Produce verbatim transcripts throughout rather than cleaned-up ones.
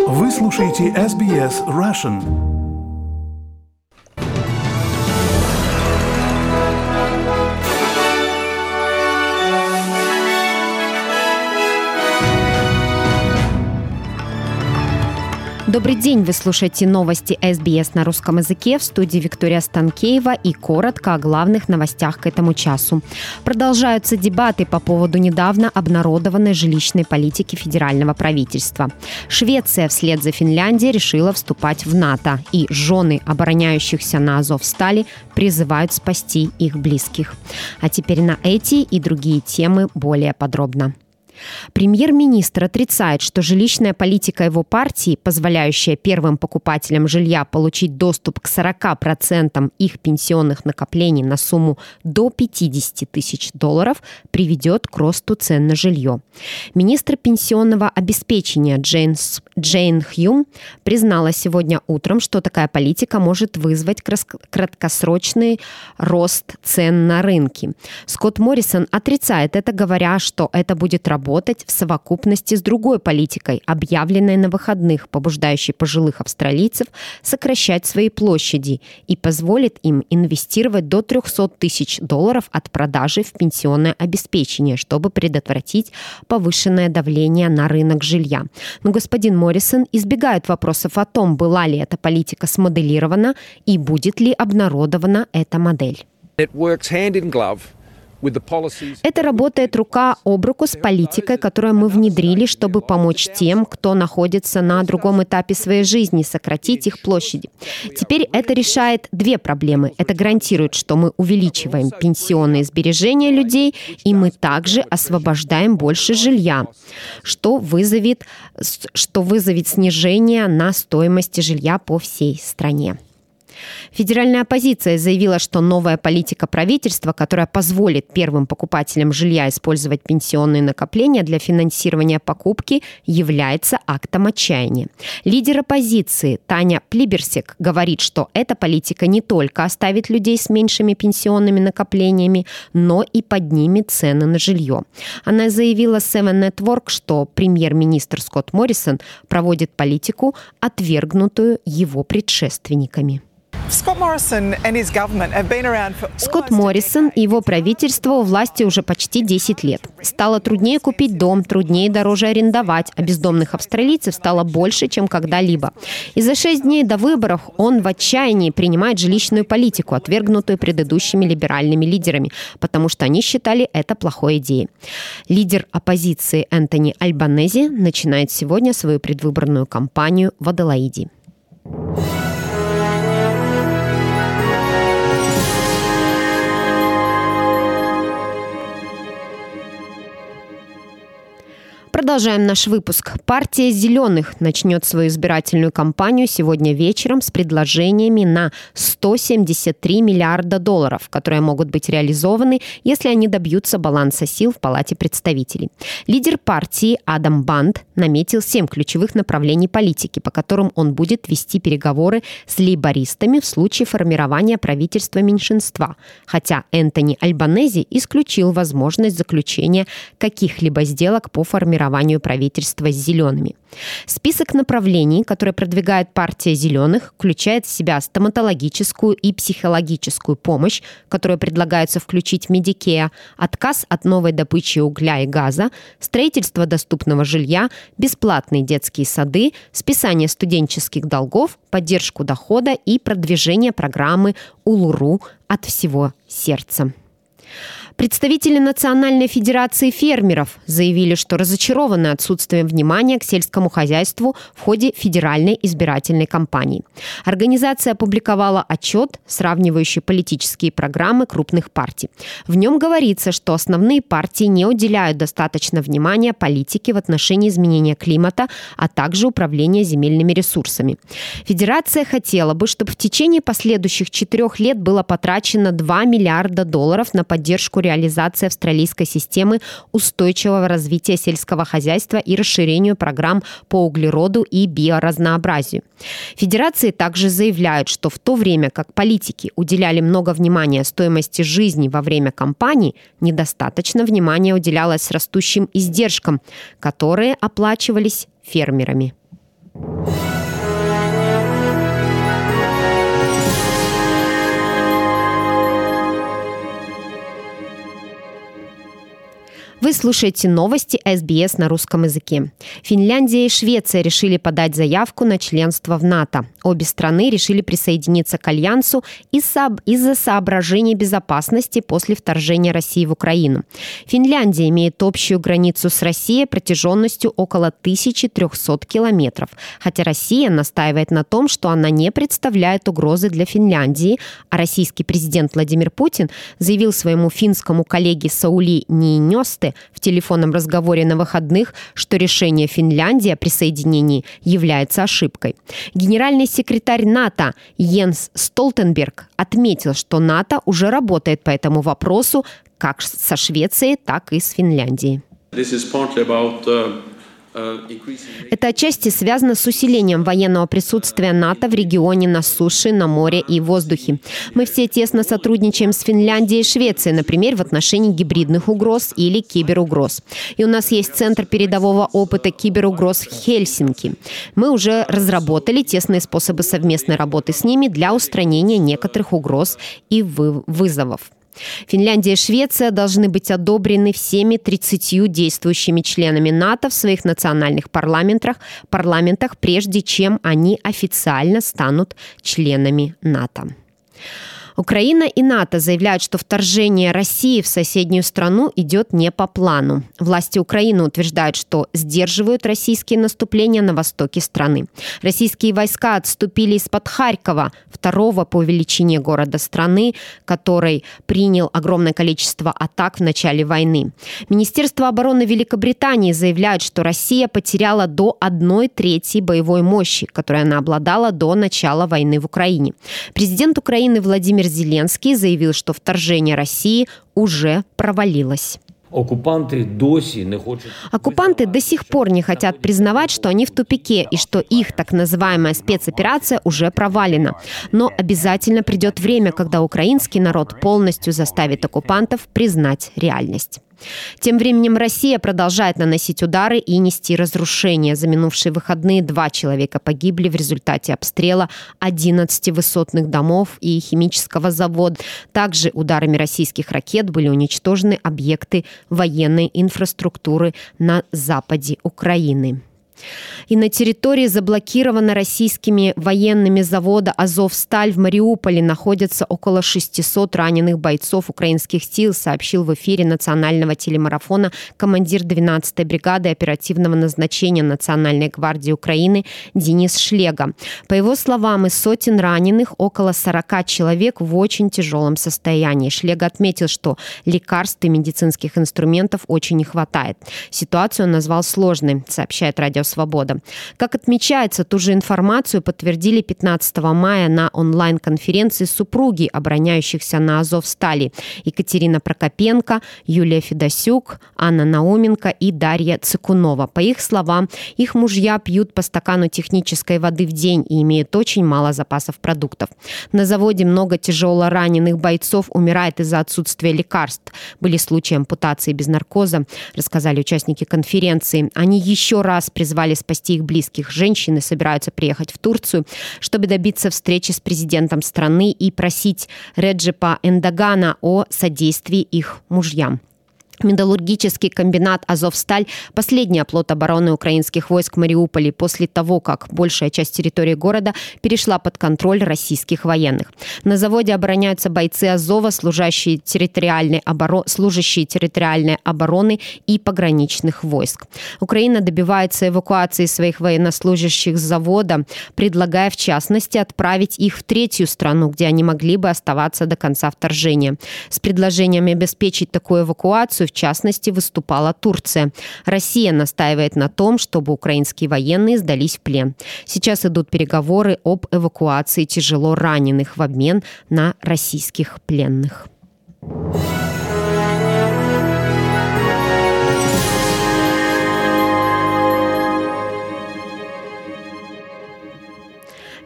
Вы слушаете эс би эс Russian. Добрый день, вы слушаете новости эс би эс на русском языке, в студии Виктория Станкеева, и коротко о главных новостях к этому часу. Продолжаются дебаты по поводу недавно обнародованной жилищной политики федерального правительства. Швеция вслед за Финляндией решила вступать в НАТО, и жены обороняющихся на Азовстали призывают спасти их близких. А теперь на эти и другие темы более подробно. Премьер-министр отрицает, что жилищная политика его партии, позволяющая первым покупателям жилья получить доступ к сорока процентам их пенсионных накоплений на сумму до пятидесяти тысяч долларов, приведет к росту цен на жилье. Министр пенсионного обеспечения Джейн, Джейн Хьюм признала сегодня утром, что такая политика может вызвать краткосрочный рост цен на рынке. Скотт Моррисон отрицает это, говоря, что это будет работать в совокупности с другой политикой, объявленной на выходных, побуждающей пожилых австралийцев сокращать свои площади и позволит им инвестировать до триста тысяч долларов от продажи в пенсионное обеспечение, чтобы предотвратить повышенное давление на рынок жилья. Но господин Моррисон избегает вопросов о том, была ли эта политика смоделирована и будет ли обнародована эта модель. Это работает рука об руку с политикой, которую мы внедрили, чтобы помочь тем, кто находится на другом этапе своей жизни, сократить их площади. Теперь это решает две проблемы. Это гарантирует, что мы увеличиваем пенсионные сбережения людей, и мы также освобождаем больше жилья, что вызовет, что вызовет снижение на стоимости жилья по всей стране. Федеральная оппозиция заявила, что новая политика правительства, которая позволит первым покупателям жилья использовать пенсионные накопления для финансирования покупки, является актом отчаяния. Лидер оппозиции Таня Плиберсек говорит, что эта политика не только оставит людей с меньшими пенсионными накоплениями, но и поднимет цены на жилье. Она заявила Seven Network, что премьер-министр Скотт Моррисон проводит политику, отвергнутую его предшественниками. Скотт Моррисон и его правительство у власти уже почти десять лет. Стало труднее купить дом, труднее и дороже арендовать, а бездомных австралийцев стало больше, чем когда-либо. И за шесть дней до выборов он в отчаянии принимает жилищную политику, отвергнутую предыдущими либеральными лидерами, потому что они считали это плохой идеей. Лидер оппозиции Энтони Альбанези начинает сегодня свою предвыборную кампанию в Аделаиде. Продолжаем наш выпуск. Партия «Зеленых» начнет свою избирательную кампанию сегодня вечером с предложениями на сто семьдесят три миллиарда долларов, которые могут быть реализованы, если они добьются баланса сил в Палате представителей. Лидер партии Адам Банд наметил семь ключевых направлений политики, по которым он будет вести переговоры с лейбористами в случае формирования правительства меньшинства, хотя Энтони Альбанези исключил возможность заключения каких-либо сделок по формированию правительства с «Зелеными». Список направлений, которые продвигает партия «Зеленых», включает в себя стоматологическую и психологическую помощь, которую предлагается включить в Medicare, отказ от новой добычи угля и газа, строительство доступного жилья, бесплатные детские сады, списание студенческих долгов, поддержку дохода и продвижение программы «Улуру» от всего сердца. Представители Национальной федерации фермеров заявили, что разочарованы отсутствием внимания к сельскому хозяйству в ходе федеральной избирательной кампании. Организация опубликовала отчет, сравнивающий политические программы крупных партий. В нем говорится, что основные партии не уделяют достаточно внимания политике в отношении изменения климата, а также управления земельными ресурсами. Федерация хотела бы, чтобы в течение последующих четырех лет было потрачено два миллиарда долларов на поддержку реализации австралийской системы устойчивого развития сельского хозяйства и расширению программ по углероду и биоразнообразию. Федерации также заявляют, что в то время как политики уделяли много внимания стоимости жизни во время кампании, недостаточно внимания уделялось растущим издержкам, которые оплачивались фермерами. Вы слушаете новости эс би эс на русском языке. Финляндия и Швеция решили подать заявку на членство в НАТО. Обе страны решили присоединиться к альянсу из-за соображений безопасности после вторжения России в Украину. Финляндия имеет общую границу с Россией протяженностью около тысячи трехсот километров, хотя Россия настаивает на том, что она не представляет угрозы для Финляндии, а российский президент Владимир Путин заявил своему финскому коллеге Саули Ниинёсте в телефонном разговоре на выходных, что решение Финляндии о присоединении является ошибкой. Генеральный секретарь НАТО Йенс Столтенберг отметил, что НАТО уже работает по этому вопросу как со Швецией, так и с Финляндией. Это отчасти связано с усилением военного присутствия НАТО в регионе на суше, на море и воздухе. Мы все тесно сотрудничаем с Финляндией и Швецией, например, в отношении гибридных угроз или киберугроз. И у нас есть Центр передового опыта киберугроз в Хельсинки. Мы уже разработали тесные способы совместной работы с ними для устранения некоторых угроз и вызовов. Финляндия и Швеция должны быть одобрены всеми тридцатью действующими членами НАТО в своих национальных парламентах, парламентах, прежде чем они официально станут членами НАТО. Украина и НАТО заявляют, что вторжение России в соседнюю страну идет не по плану. Власти Украины утверждают, что сдерживают российские наступления на востоке страны. Российские войска отступили из-под Харькова, второго по величине города страны, который принял огромное количество атак в начале войны. Министерство обороны Великобритании заявляет, что Россия потеряла до одной трети боевой мощи, которой она обладала до начала войны в Украине. Президент Украины Владимир Зеленский заявил, что вторжение России уже провалилось. Оккупанты до сих пор не хотят признавать, что они в тупике и что их так называемая спецоперация уже провалена. Но обязательно придет время, когда украинский народ полностью заставит оккупантов признать реальность. Тем временем Россия продолжает наносить удары и нести разрушения. За минувшие выходные два человека погибли в результате обстрела одиннадцати высотных домов и химического завода. Также ударами российских ракет были уничтожены объекты военной инфраструктуры на западе Украины. И на территории, заблокированной российскими военными завода «Азовсталь» в Мариуполе, находятся около шестисот раненых бойцов украинских сил, сообщил в эфире национального телемарафона командир двенадцатой бригады оперативного назначения Национальной гвардии Украины Денис Шлега. По его словам, из сотен раненых около сорока человек в очень тяжелом состоянии. Шлега отметил, что лекарств и медицинских инструментов очень не хватает. Ситуацию он назвал сложной, сообщает Радио Свобода. Как отмечается, ту же информацию подтвердили пятнадцатого мая на онлайн-конференции супруги обороняющихся на Азовстали: Екатерина Прокопенко, Юлия Федосюк, Анна Науменко и Дарья Цикунова. По их словам, их мужья пьют по стакану технической воды в день и имеют очень мало запасов продуктов. На заводе много тяжело раненых бойцов умирает из-за отсутствия лекарств. Были случаи ампутации без наркоза, рассказали участники конференции. Они еще раз призвали спасти их близких. Женщины собираются приехать в Турцию, чтобы добиться встречи с президентом страны и просить Реджепа Эрдогана о содействии их мужьям. Металлургический комбинат «Азовсталь» – последний оплот обороны украинских войск в Мариуполе после того, как большая часть территории города перешла под контроль российских военных. На заводе обороняются бойцы Азова, служащие территориальной, оборо... служащие территориальной обороны и пограничных войск. Украина добивается эвакуации своих военнослужащих с завода, предлагая в частности отправить их в третью страну, где они могли бы оставаться до конца вторжения. С предложением обеспечить такую эвакуацию в частности, выступала Турция. Россия настаивает на том, чтобы украинские военные сдались в плен. Сейчас идут переговоры об эвакуации тяжело раненых в обмен на российских пленных.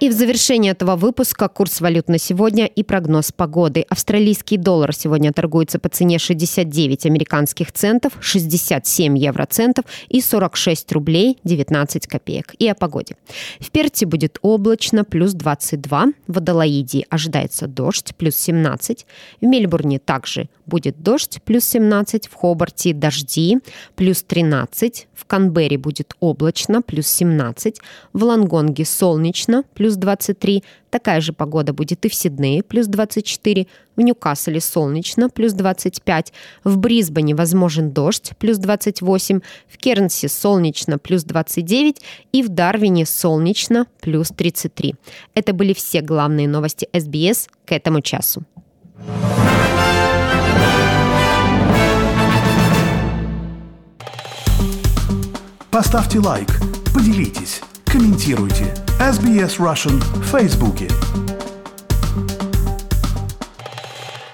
И в завершении этого выпуска курс валют на сегодня и прогноз погоды. Австралийский доллар сегодня торгуется по цене шестьдесят девять американских центов, шестьдесят семь евроцентов и сорок шесть рублей девятнадцать копеек. И о погоде. В Перте будет облачно, плюс двадцать два. В Аделаиде ожидается дождь, плюс семнадцать. В Мельбурне также будет дождь, плюс семнадцать. В Хобарте дожди, плюс тринадцать. В Канберре будет облачно, плюс семнадцать. В Лонгонге солнечно, плюс двадцать три. Такая же погода будет и в Сиднее, плюс двадцать четыре. В Ньюкасле солнечно, плюс двадцать пять. В Брисбене возможен дождь, плюс двадцать восемь. В Кернсе солнечно, плюс двадцать девять. И в Дарвине солнечно, плюс тридцать три. Это были все главные новости эс би эс к этому часу. Поставьте лайк, поделитесь, комментируйте. эс би эс Russian в Фейсбуке.